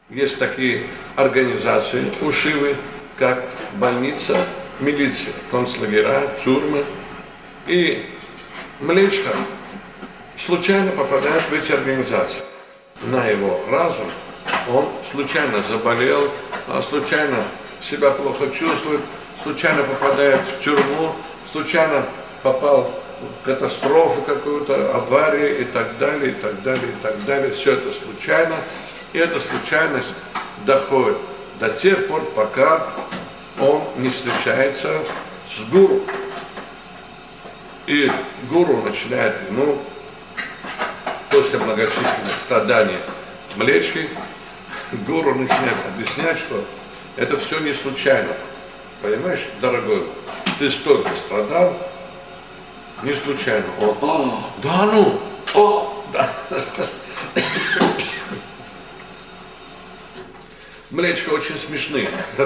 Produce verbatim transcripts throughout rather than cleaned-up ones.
есть такие организации у Шивы, как больница, милиция, концлагеря, тюрьмы. И Млечко случайно попадает в эти организации. На его разум он случайно заболел, случайно себя плохо чувствует, случайно попадает в тюрьму, случайно попал в катастрофу какую-то, аварию и так далее, и так далее, и так далее. Все это случайно. И эта случайность доходит до тех пор, пока он не встречается с гуру. И гуру начинает ему, после многочисленных страданий Млечки, гуру начинает объяснять, что это все не случайно. Понимаешь, дорогой, ты столько страдал, не случайно. Он, о, да ну, о, да. Млечко очень смешные.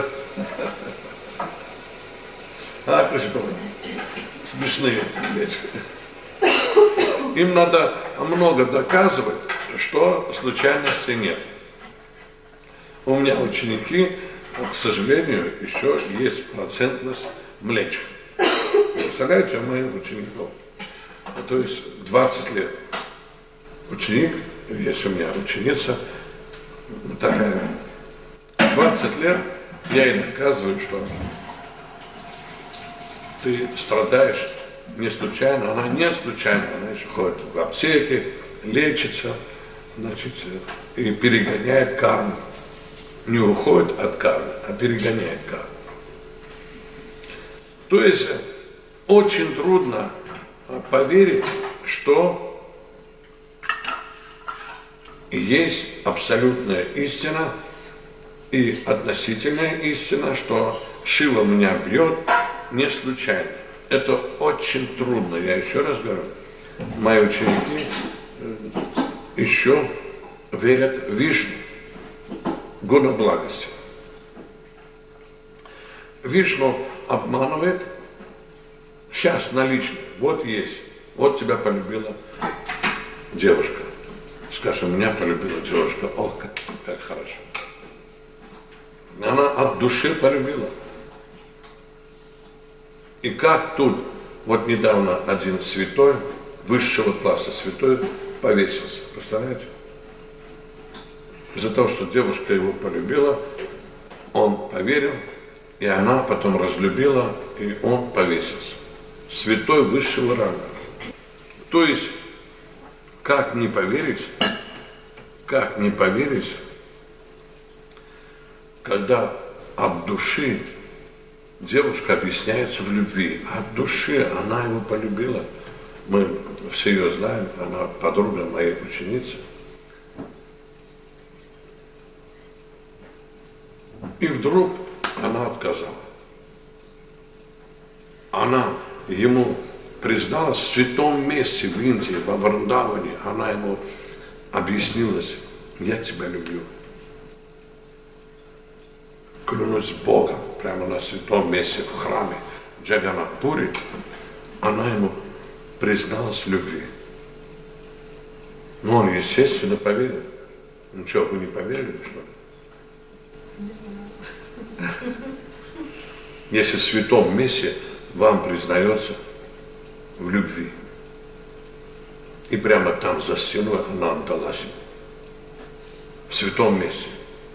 А, Крышкова, смешные Млечко. Им надо много доказывать, что случайности нет. У меня ученики, к сожалению, еще есть процентность Млечка. Представляете, у моих учеников, то есть двадцать лет. Ученик, есть у меня ученица, такая, двадцать лет, я ей доказываю, что ты страдаешь не случайно, она не случайно, она еще ходит в аптеке, лечится, значит, и перегоняет карму. Не уходит от кармы, а перегоняет карму. То есть очень трудно поверить, что есть абсолютная истина и относительная истина, что Шива меня бьет не случайно. Это очень трудно, я еще раз говорю. Мои ученики еще верят в Вишну, гуна благости. Вишну обманывает сейчас налично. Вот есть, вот тебя полюбила девушка. Скажем, меня полюбила девушка, ох, как, как хорошо. Она от души полюбила. И как тут, вот недавно один святой, высшего класса святой, повесился. Представляете? Из-за того, что девушка его полюбила, он поверил, и она потом разлюбила, и он повесился. Святой высшего ранга. То есть, как не поверить, как не поверить, когда от души девушка объясняется в любви, от души она его полюбила. Мы все ее знаем, она подруга моей ученицы. И вдруг она отказала. Она ему призналась в святом месте в Индии, во Вриндаване. Она ему объяснилась: я тебя люблю. Клянусь Богом, прямо на святом месте в храме Джаганнат-Пури, она ему призналась в любви. Но он, естественно, поверил. Ну что, вы не поверили, что ли? Если в святом месте вам признается в любви. И прямо там за стеной она отдалась ему. В святом месте.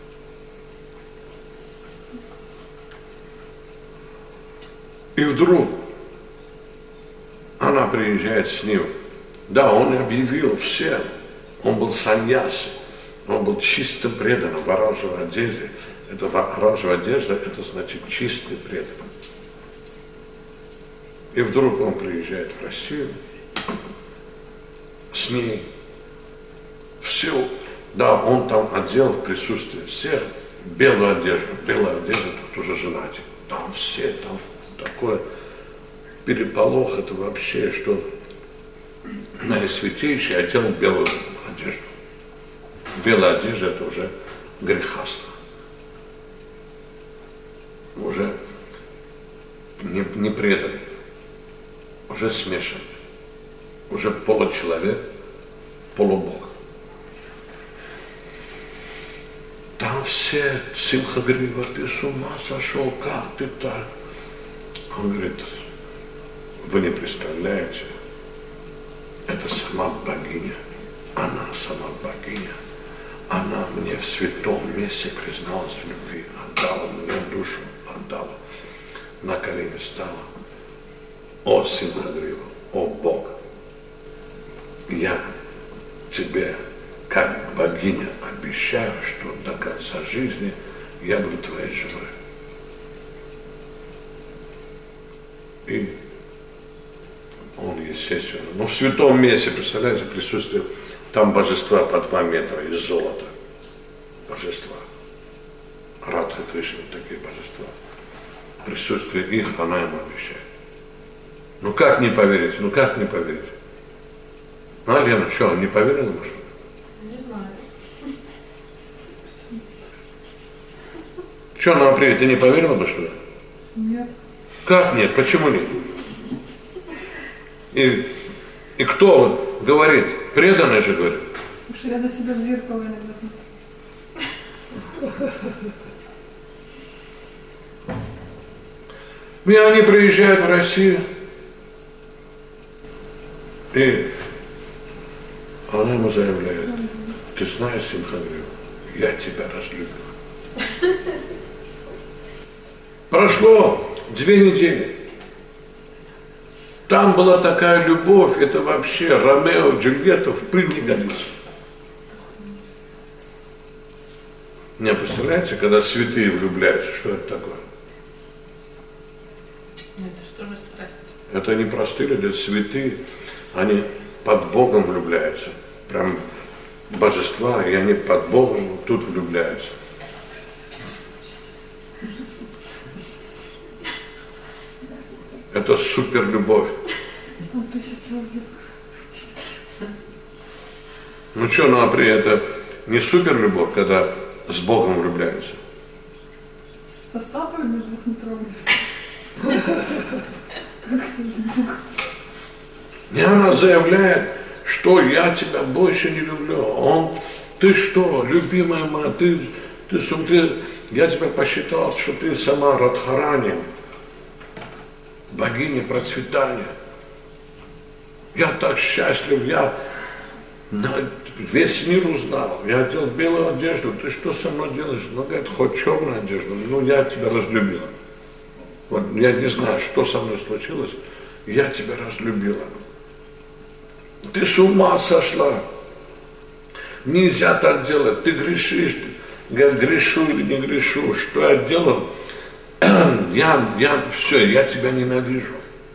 И вдруг она приезжает с ним. Да, он объявил всем. Он был саньяси. Он был чисто преданным в оранжевой одежде. Это оранжевая одежда, это значит чистый преданный. И вдруг он приезжает в Россию. С ней. Все. Да, он там одел в присутствии всех белую одежду. Белая одежда, тут уже женатый. Там все, там такое переполох, это вообще, что наисвятейший одел белую одежду. Белая одежда — это уже грехастно. Уже не, не преданный, уже смешан, уже получеловек, полубог. Там отец Симха Грива, ты с ума сошел, как ты так? Он говорит, вы не представляете, это сама богиня, она сама богиня. Она мне в святом месте призналась в любви, отдала мне душу, отдала, на колени стала. О, Симха Грива, о Бог, я тебе, как богиня, обещаю, что до конца жизни я буду твоей женой. И он, естественно, ну в святом месте, представляете, присутствие, там божества по два метра из золота. Божества. Радха Кришна, такие божества. Присутствие их она ему обещает. Ну как не поверить? Ну как не поверить? Ну, а Лена, что, не поверила бы, что ли? Не знаю. Что, ну, апреле, ты не поверила бы, что ли? Нет. Как нет? Почему нет? И, и кто вот говорит? Преданный же говорит. Потому что я на себя в зеркало иногда смотрю. И они приезжают в Россию. И она ему заявляет, ты знаешь, Симха Грива, я тебя разлюбил. Прошло две недели. Там была такая любовь, это вообще Ромео, Джульетта в пыль не годится. Не представляете, когда святые влюбляются, что это такое? Это что же страсть? Это не простые люди, это святые, они под Богом влюбляются. Прям божества, и они под Богом тут влюбляются. Это суперлюбовь. Ну что, ну а при это не суперлюбовь, когда с Богом влюбляются? Со статуями двухметровыми. И она заявляет, что я тебя больше не люблю. Он, ты что, любимая моя, ты, ты, ты, я тебя посчитал, что ты сама Радхарани, богиня процветания. Я так счастлив, я весь мир узнал. Я одел белую одежду, ты что со мной делаешь? Ну, говорит, хоть черную одежду, ну, я тебя разлюбила. Вот я не знаю, что со мной случилось, я тебя разлюбила. Ты с ума сошла. Нельзя так делать, ты грешишь. Я грешу или не грешу, что я делал? Я, я, все, я тебя ненавижу.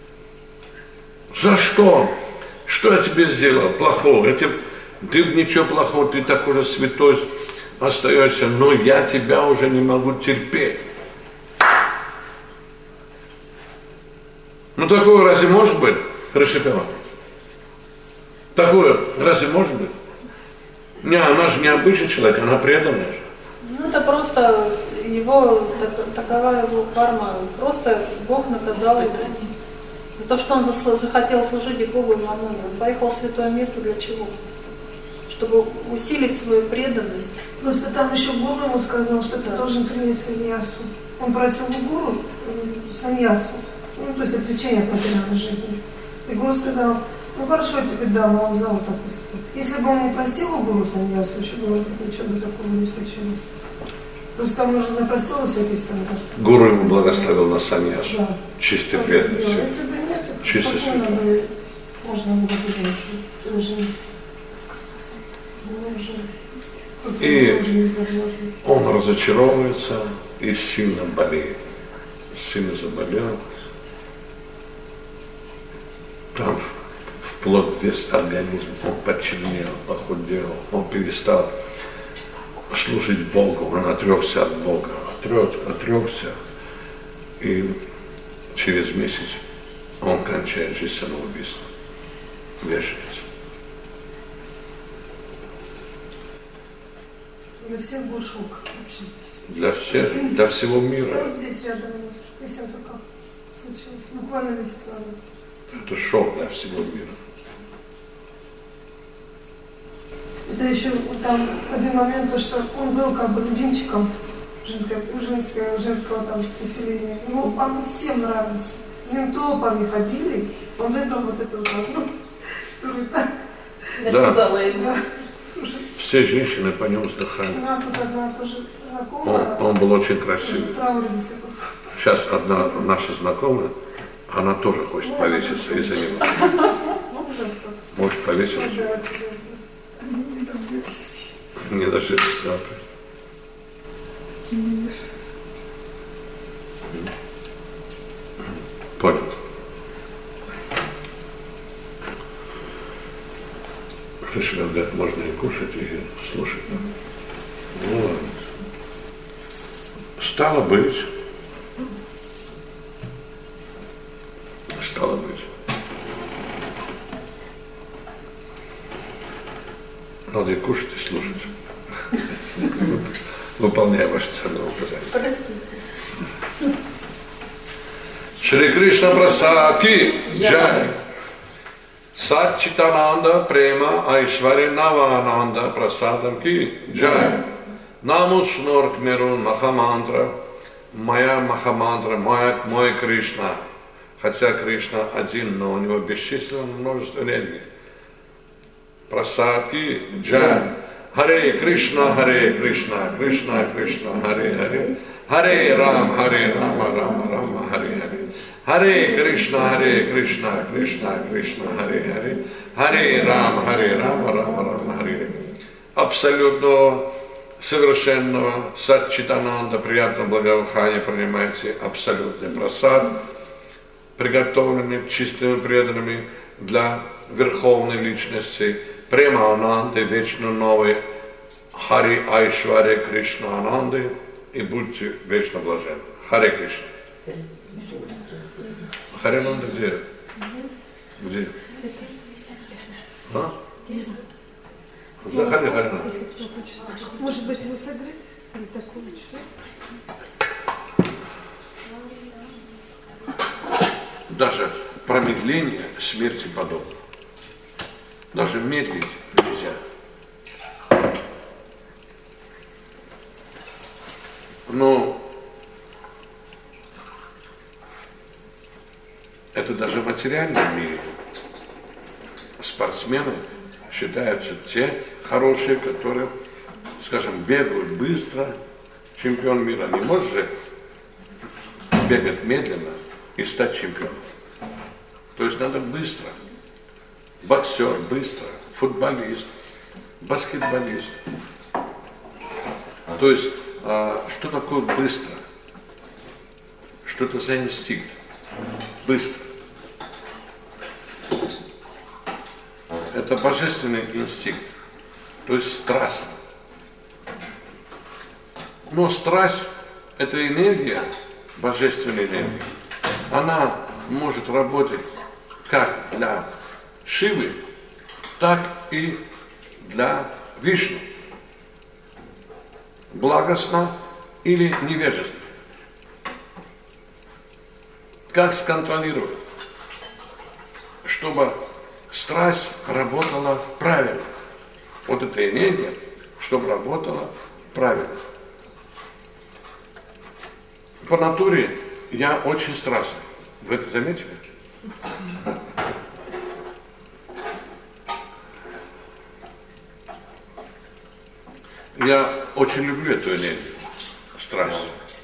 За что? Что я тебе сделал плохого? Я тебе, ты ничего плохого, ты такой же святой остаешься, но я тебя уже не могу терпеть. Ну такое разве может быть? Расшипела. Такое разве может быть? Не, она же не обычный человек, она преданная же. Ну это просто его, такова его карма. Просто Бог наказал его за то, что он захотел служить и Богу, и Мамоне. Он поехал в святое место для чего? Чтобы усилить свою преданность. Просто там еще гуру ему сказал, что ты должен принять саньясу. Он просил у гуру саньясу, ну то есть отречение от материальной жизни. И гуру сказал, ну хорошо, я тебе дам, а он взял вот так поступил. Если бы он не просил у гуру саньясу, еще бы, может быть, ничего бы такого не случилось. Просто там уже запросил высокий стандарт. Гуру ему благословил на саньясу. Да. Чистый преданность. Если бы нет, то чистый спокойно бы можно было бы уже жениться. И он разочаровывается и сильно болеет. Сильно заболел. Там вплоть весь организм, он почернел, похудел, он перестал служить Богу, он отрекся от Бога, отрек, отрекся, и через месяц он кончает жизнь самоубийством, вешается. Для всех был шок вообще здесь. Для всех, для всего мира. Вот здесь рядом у нас, если это как случилось, буквально месяц назад. Это шок для всего мира. Это еще там один момент, то, что он был как бы любимчиком женского, женского, женского там населения. Ему он всем нравился. За ним толпами ходили, он выбрал вот эту вот одну, которую так Да. да. Все женщины по нему вздыхали. У нас вот одна тоже знакомая. Он, он был очень тоже красивый. в трауре до сих пор. Сейчас одна наша знакомая, она тоже хочет повеситься из-за него. Может повеситься. Не дождется завтра. Понял. Решили, говорят, можно и кушать, и слушать. Ну ладно. Стало быть, стало быть. Надо и кушать, и слушать. Выполняя ваши ценные указания. Простите. Шри Кришна Прасад ки джай. Сачитананда Према Айшвари Навананда Прасадам ки джай. Намут Шнорк Мирун Махамантра. Моя Махамантра, мой, мой Кришна. Хотя Кришна один, но у него бесчисленное множество энергии. Прасад ки джай. Харе Кришна, Харе Кришна, Кришна Кришна, Харе Харе. Харе Рам, Харе Рама, Рама Рама, Харе Харе. Харе Кришна, Харе Кришна, Кришна Кришна, Харе Харе. Харе Рам, Харе Рама, Рама Рама, Харе Харе. Абсолютно совершенного Саччитананда, приятного благоухания принимайте абсолютный прасад, приготовленный чистыми преданными для верховной личности, Према Ананды, вечно новой Хари Айшвари Кришна Ананды, и будьте вечно блаженны. Харе Кришна. Харе Ананда где? Где? А? Заходи, Харе Ананда. Может быть, вы согреть? Или такого что? Даже промедление смерти подобно. Даже медлить нельзя. Но это даже в материальном мире. Спортсмены считаются те хорошие, которые, скажем, бегают быстро. Чемпион мира не может же бегать медленно и стать чемпионом. То есть надо быстро. Боксер быстро, футболист, баскетболист. То есть, а, что такое быстро? Что это за инстинкт? Быстро. Это божественный инстинкт, то есть страстно. Но страсть – это энергия, божественная энергия. Она может работать как для Шивы, так и для Вишну. Благостно или невежественно. Как сконтролировать, чтобы страсть работала правильно? Вот эта энергия, чтобы работала правильно. По натуре я очень страстный. Вы это заметили? Я очень люблю эту энергию, страсть.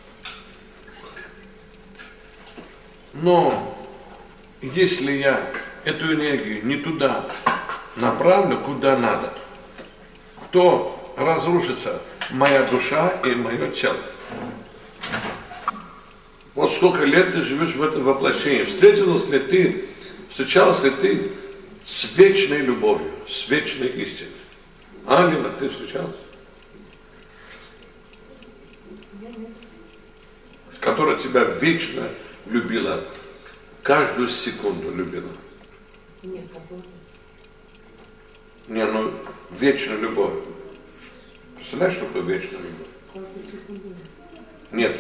Но если я эту энергию не туда направлю, куда надо, то разрушится моя душа и мое тело. Вот сколько лет ты живешь в этом воплощении. Встретилась ли ты, встречалась ли ты с вечной любовью, с вечной истиной? А, Лена, ты встречалась? Которая тебя вечно любила, каждую секунду любила. Нет, такого нет. Не, ну, вечная любовь. Представляешь, что такое вечная любовь? Нет.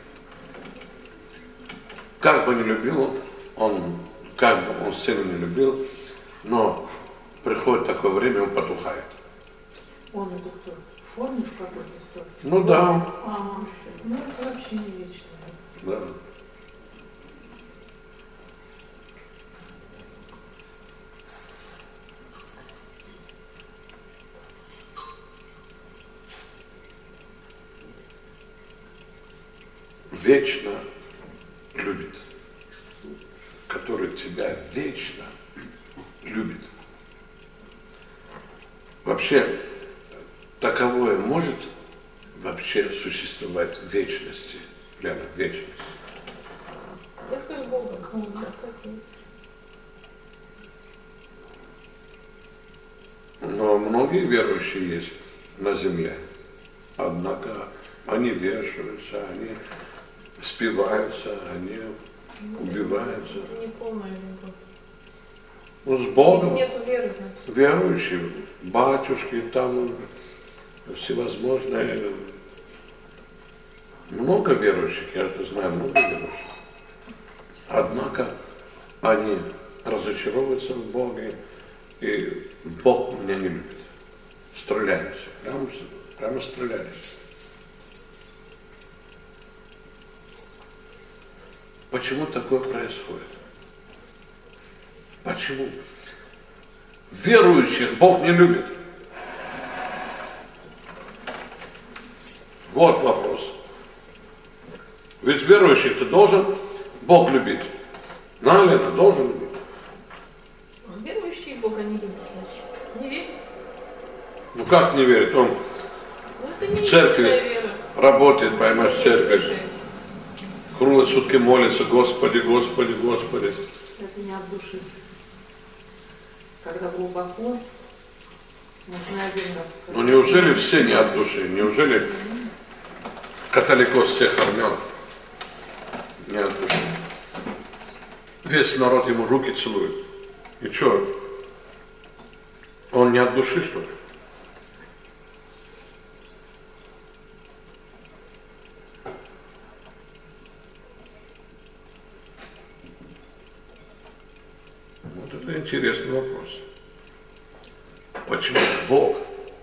Как бы не любил он, как бы он сына не любил, но приходит такое время, он потухает. Он это кто? В форме в какой-то что? Ну да. Ага. Ну это вообще не вечно. Да. Вечно любит, который тебя вечно любит. Вообще, таковое может вообще существовать в вечности, Лена, вечность? Только с Богом. Ну, да, так и. Но многие верующие есть на земле, однако они вешаются, они спиваются, они убиваются. Это не полная любовь. Ну, с Богом Нет веры, значит. верующие, батюшки, там всевозможные, много верующих, я это знаю, много верующих. Однако они разочаровываются в Боге, и Бог меня не любит. Стреляются, прямо, прямо стреляются. Почему такое происходит? Почему? Верующих Бог не любит. Вот вопрос. Ведь верующих ты должен Бог любить. Налина должен любить. Верующие Бога не любят, значит. Не верят. Ну как не верит? Он Ну это не в церкви вера. работает, поймешь, в церкви. Слушай, Круглые сутки молится, Господи, Господи, Господи. это не от души. Когда глубоко, вот на один раз. Ну неужели все не от души? Неужели католикос всех армян не от души? Весь народ ему руки целует. И что? Он не от души, что ли? Вот это интересный вопрос. Почему Бог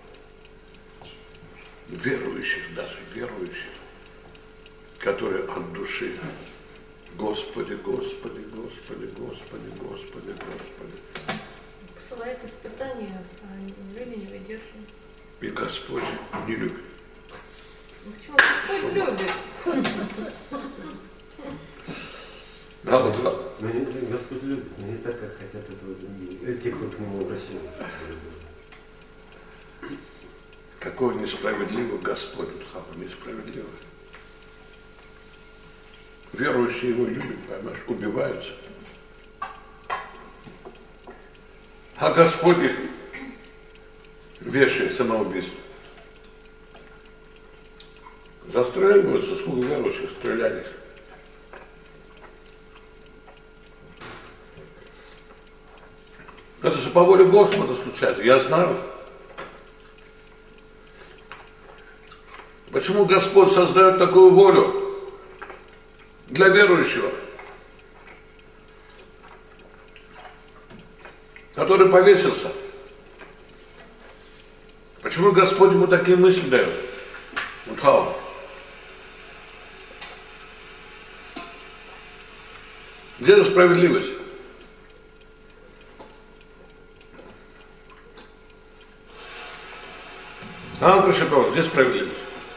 верующих, даже верующих, которые от души, Господи, Господи, Господи, Господи, Господи, Господи. Посылает испытания, а люди не выдерживают. И Господь не любит. Ну почему Господь любит? Да, вот Но не Господь любит, но не так, как хотят этого другие. Те, кто к нему обращается. какой несправедливый Господь, Хава, несправедливый. Верующие его любят, понимаешь, убиваются. А Господь их вешает самоубийство. Застреливаются, сколько верующих стрелялись. Это же по воле Господа случается, я знаю. Почему Господь создает такую волю для верующего, который повесился? Почему Господь ему такие мысли дает? Вот how? Где же справедливость? А, Кушакова, где справедливость?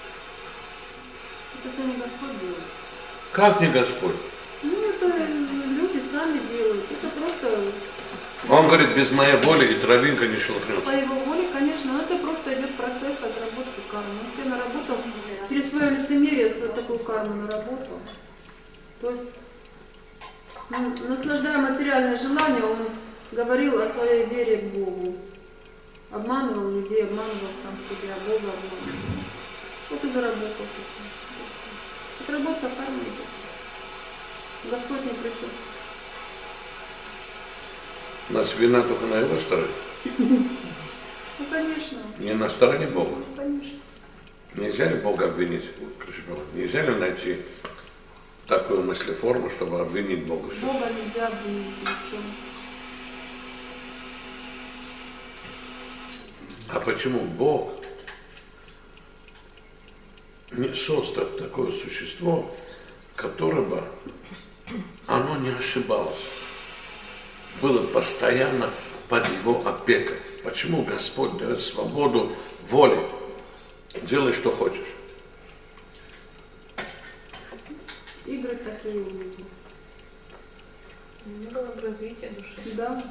Это все не Господь делает. Как не Господь? Ну, это люди сами делают. Это просто Он говорит, без моей воли и травинка не по шелохнется. его воле, конечно, но это просто идет процесс отработки кармы. Он все наработал, через свое лицемерие такую карму наработал. То есть, ну, наслаждая материальное желание, он говорил о своей вере к Богу. Обманывал людей, обманывал сам себя, Бога обманывал. Вот и заработал. Отработка кармы идет. Господь не при чем. У нас вина только на его стороне, Ну, конечно. не на стороне Бога. Ну, конечно. Нельзя ли Бога обвинить? Кушакова? Нельзя ли найти такую мыслеформу, чтобы обвинить Бога? Бога нельзя обвинить ни в чем. А почему Бог не создал такое существо, которое бы оно не ошибалось, было постоянно под его опекой? Почему Господь дает свободу воли? Делай, что хочешь. Игры такие у него. Не было бы развития души. Да.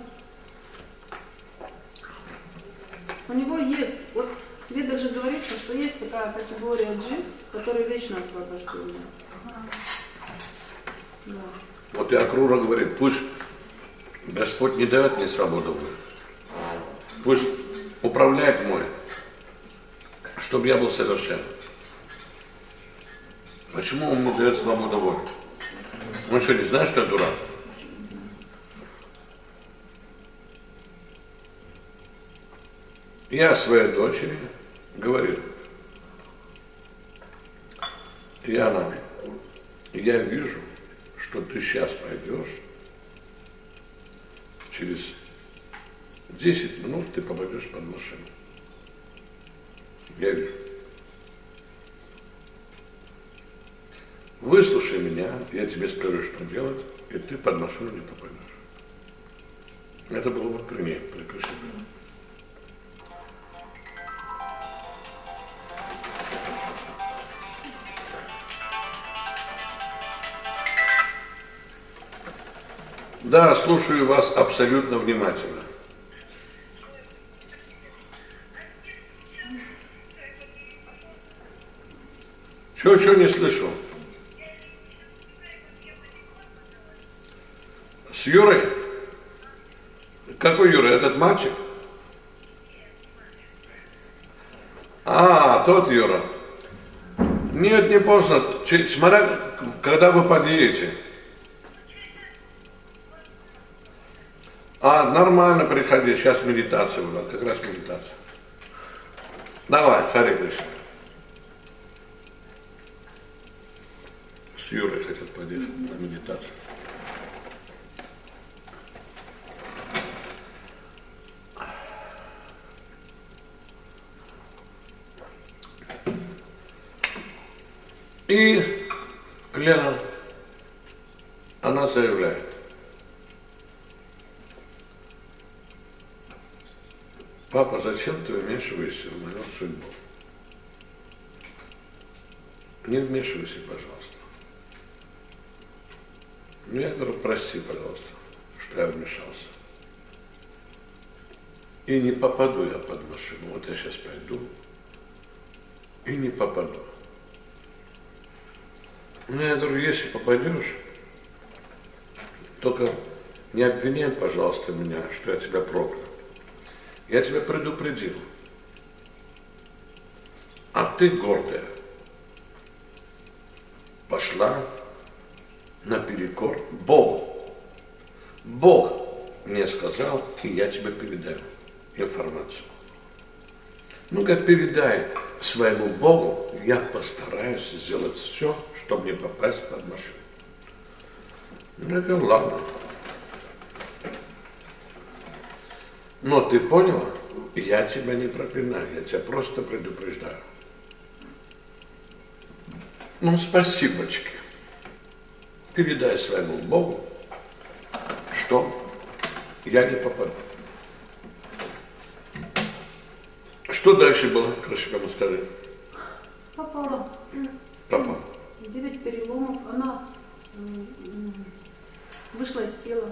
У него есть, вот в Ведах же говорится, что есть такая категория джив, которые вечно освобождены. Да. Вот и Акрура говорит, пусть Господь не дает мне свободу воли. Пусть управляет мной, чтобы я был совершенным. Почему он мне дает свободу воли? Он что, не знает, что я дурак? Я своей дочери говорил, Яна, я вижу, что ты сейчас пойдешь, через десять минут ты попадешь под машину. Я вижу. Выслушай меня, я тебе скажу, что делать, и ты под машину не попадешь. Это было вот при ней, при Кришне. Да, слушаю вас абсолютно внимательно. Чего-чего не слышу? С Юрой? Какой Юра? Этот мальчик? А, тот Юра. Нет, не поздно. Смотря, когда вы подъедете. А, нормально, приходи, сейчас медитация была, как раз медитация. Давай, Харе Кришна. С Юрой хотят поделать на медитацию. И Лена, она заявляет, папа, зачем ты вмешиваешься в мою судьбу? Не вмешивайся, пожалуйста. Ну, я говорю, прости, пожалуйста, что я вмешался. И не попаду я под машину. Вот я сейчас пойду и не попаду. Ну, я говорю, если попадешь, только не обвиняй, пожалуйста, меня, что я тебя проклял. Я тебя предупредил. А ты, гордая, пошла наперекор Богу. Бог мне сказал, и я тебе передаю информацию. Ну, как передай своему Богу, я постараюсь сделать все, чтобы не попасть под машину. Ну, я говорю, ладно. Но ты поняла? Я тебя не проклинаю, я тебя просто предупреждаю. Ну, спасибочки. Передай своему Богу, что я не попаду. Что дальше было, Кришна, скажи? Попала. Пропала. Девять переломов. Она вышла из тела.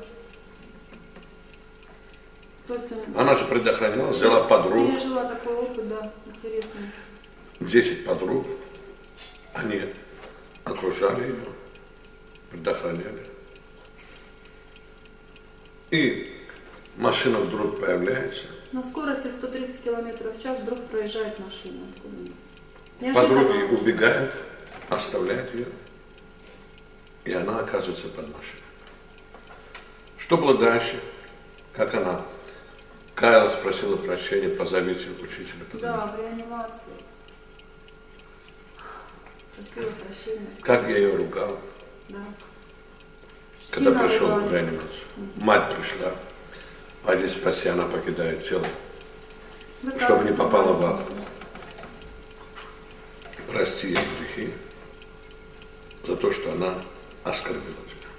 То есть Она же предохраняла, взяла подругу. пережила такой опыт, да, интересный. Десять подруг. Они окружали ее, предохраняли. И машина вдруг появляется. На скорости сто тридцать километров в час вдруг проезжает машина. Подруги убегают, оставляют ее. И она оказывается под машиной. Что было дальше? Как она каялась, просила прощения, позовите учителя. Позовите. Да, в реанимации. Просила прощения. Как я ее ругал. Да. Когда Сильно пришел ругали. в реанимацию. Мать пришла. Пойди спаси, она покидает тело. чтобы не попала в ад. Прости ей грехи за то, что она оскорбила тебя.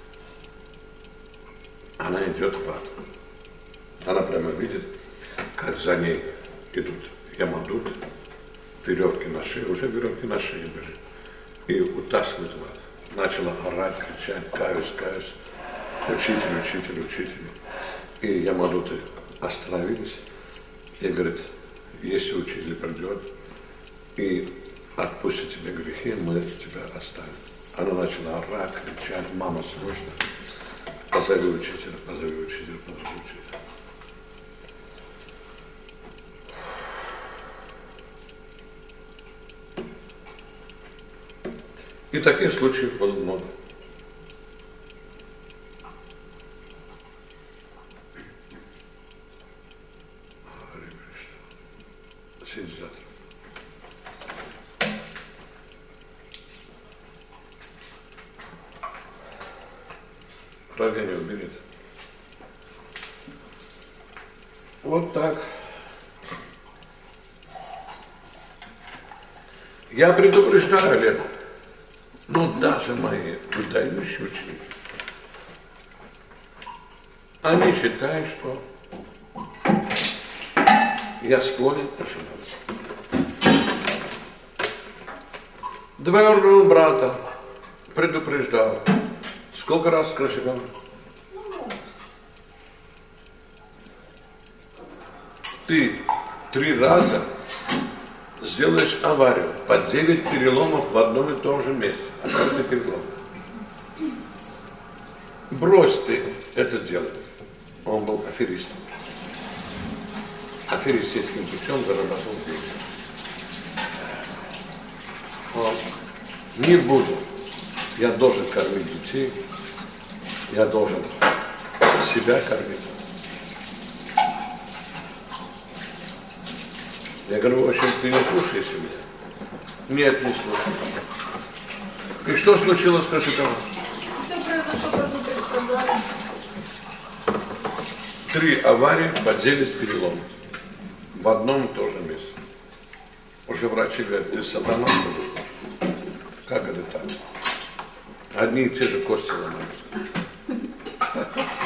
Она идет в ад. Она прямо видит, как за ней идут ямадут, веревки на шее, уже веревки на шее были, и утаскивают в ад. Начала орать, кричать, каюсь, каюсь, учитель, учитель, учитель. И ямадуты остановились и говорят, если учитель придет и отпустит тебе грехи, мы тебя оставим. Она начала орать, кричать, мама, срочно, позови учителя, позови учителя, позови учителя. И таких случаев было много. Сидят. Разве не уберет? Вот так. Я предупреждаю, Лена, но даже мои выдающие ученики, они считают, что я склонен ошибаться. Двоюродного брата предупреждал. Сколько раз Крашиган? Ты три раза сделаешь аварию по девять переломов в одном и том же месте. А каждый перелом. Брось ты это делать. Он был аферистом. Аферистическим путем заработал деньги. Он, не буду. Я должен кормить детей. Я должен себя кормить. Я говорю, в общем, ты не слушаешься меня? Нет, не слушаю. И что случилось с Крашиковым? Все произошло, как вы предсказали. Три аварии по девять переломов. В одном и том же месте. Уже врачи говорят, ты сатана, что ли? Как это так? Одни и те же кости ломаются.